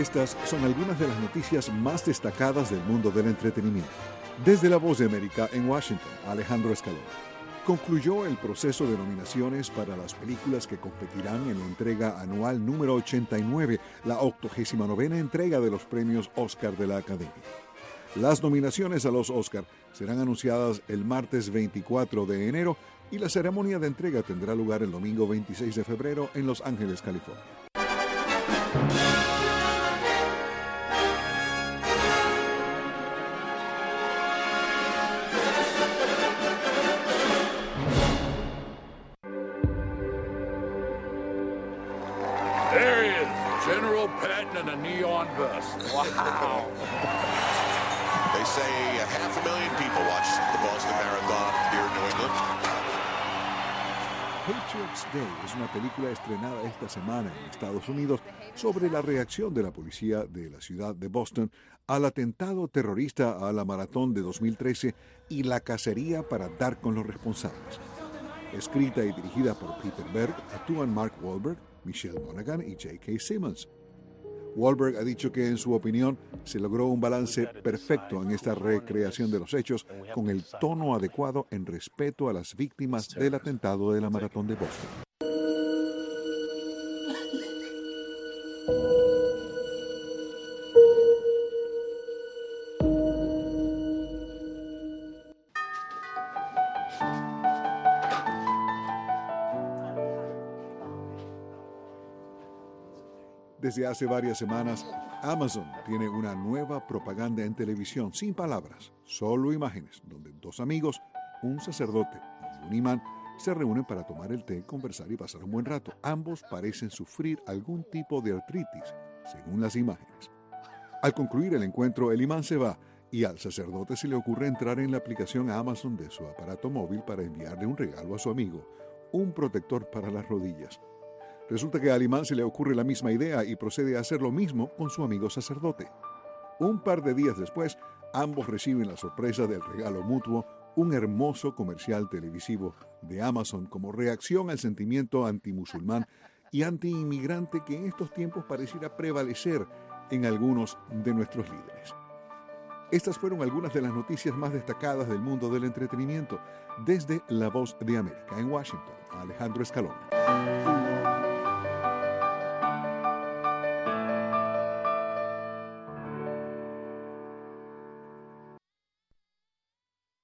Estas son algunas de las noticias más destacadas del mundo del entretenimiento. Desde La Voz de América en Washington, Alejandro Escalón. Concluyó el proceso de nominaciones para las películas que competirán en la entrega anual número 89, la 89ª entrega de los premios Oscar de la Academia. Las nominaciones a los Oscar serán anunciadas el martes 24 de enero y la ceremonia de entrega tendrá lugar el domingo 26 de febrero en Los Ángeles, California. There he is, General Patton in a neon vest. Wow. They say 500,000 people watch the Boston Marathon here in New England. Patriots Day es una película estrenada esta semana en Estados Unidos sobre la reacción de la policía de la ciudad de Boston al atentado terrorista a la maratón de 2013 y la cacería para dar con los responsables. Escrita y dirigida por Peter Berg, actúan Mark Wahlberg, Michelle Monaghan y J.K. Simmons. Wahlberg ha dicho que, en su opinión, se logró un balance perfecto en esta recreación de los hechos con el tono adecuado en respeto a las víctimas del atentado de la maratón de Boston. Desde hace varias semanas, Amazon tiene una nueva propaganda en televisión sin palabras, solo imágenes, donde dos amigos, un sacerdote y un imán, se reúnen para tomar el té, conversar y pasar un buen rato. Ambos parecen sufrir algún tipo de artritis, según las imágenes. Al concluir el encuentro, el imán se va y al sacerdote se le ocurre entrar en la aplicación Amazon de su aparato móvil para enviarle un regalo a su amigo, un protector para las rodillas. Resulta que al imán se le ocurre la misma idea y procede a hacer lo mismo con su amigo sacerdote. Un par de días después, ambos reciben la sorpresa del regalo mutuo, un hermoso comercial televisivo de Amazon como reacción al sentimiento antimusulmán y antiinmigrante que en estos tiempos pareciera prevalecer en algunos de nuestros líderes. Estas fueron algunas de las noticias más destacadas del mundo del entretenimiento. Desde La Voz de América en Washington, Alejandro Escalón.